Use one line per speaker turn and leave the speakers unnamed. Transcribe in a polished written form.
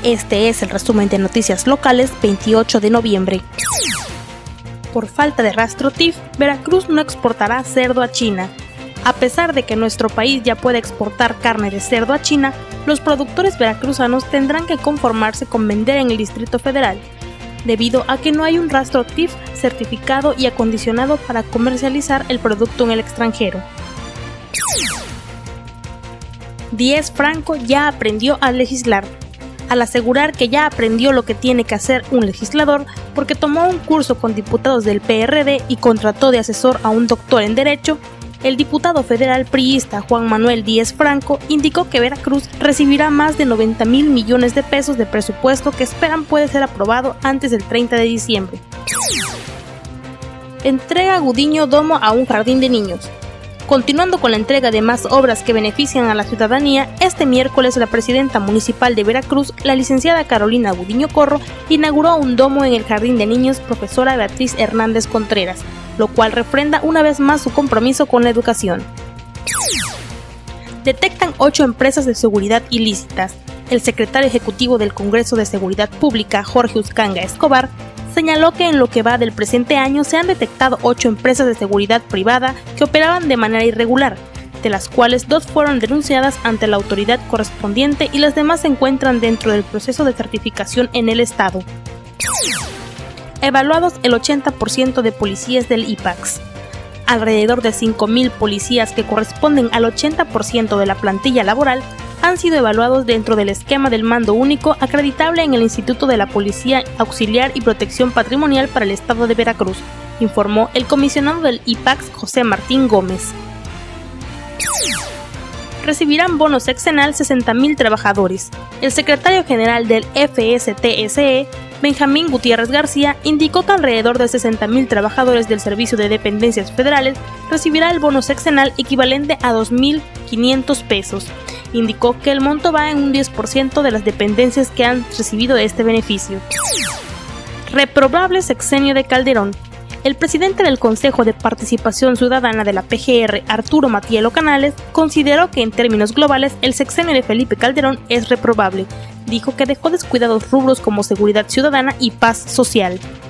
Este es el resumen de noticias locales 28 de noviembre. Por falta de rastro TIF, Veracruz no exportará cerdo a China. A pesar de que nuestro país ya puede exportar carne de cerdo a China, los productores veracruzanos tendrán que conformarse con vender en el Distrito Federal, debido a que no hay un rastro TIF certificado y acondicionado para comercializar el producto en el extranjero. Díez Franco ya aprendió a legislar. Al asegurar que ya aprendió lo que tiene que hacer un legislador porque tomó un curso con diputados del PRD y contrató de asesor a un doctor en Derecho, el diputado federal priista Juan Manuel Díez Franco indicó que Veracruz recibirá más de 90,000 millones de pesos de presupuesto que esperan puede ser aprobado antes del 30 de diciembre. Entrega Gudiño domo a un jardín de niños. Continuando con la entrega de más obras que benefician a la ciudadanía, este miércoles la presidenta municipal de Veracruz, la licenciada Carolina Gudiño Corro, inauguró un domo en el Jardín de Niños Profesora Beatriz Hernández Contreras, lo cual refrenda una vez más su compromiso con la educación. Detectan 8 empresas de seguridad ilícitas. El secretario ejecutivo del Congreso de Seguridad Pública, Jorge Uscanga Escobar, señaló que en lo que va del presente año se han detectado 8 empresas de seguridad privada que operaban de manera irregular, de las cuales 2 fueron denunciadas ante la autoridad correspondiente y las demás se encuentran dentro del proceso de certificación en el estado. Evaluados el 80% de policías del IPAX. Alrededor de 5,000 policías que corresponden al 80% de la plantilla laboral han sido evaluados dentro del esquema del mando único acreditable en el Instituto de la Policía Auxiliar y Protección Patrimonial para el Estado de Veracruz, informó el comisionado del IPAX José Martín Gómez. Recibirán bono sexenal 60,000 trabajadores. El secretario general del FSTSE, Benjamín Gutiérrez García, indicó que alrededor de 60,000 trabajadores del Servicio de Dependencias Federales recibirá el bono sexenal equivalente a 2,500 pesos. Indicó que el monto va en un 10% de las dependencias que han recibido este beneficio. Reprobable sexenio de Calderón. El presidente del Consejo de Participación Ciudadana de la PGR, Arturo Matielo Canales, consideró que en términos globales el sexenio de Felipe Calderón es reprobable. Dijo que dejó descuidados rubros como seguridad ciudadana y paz social.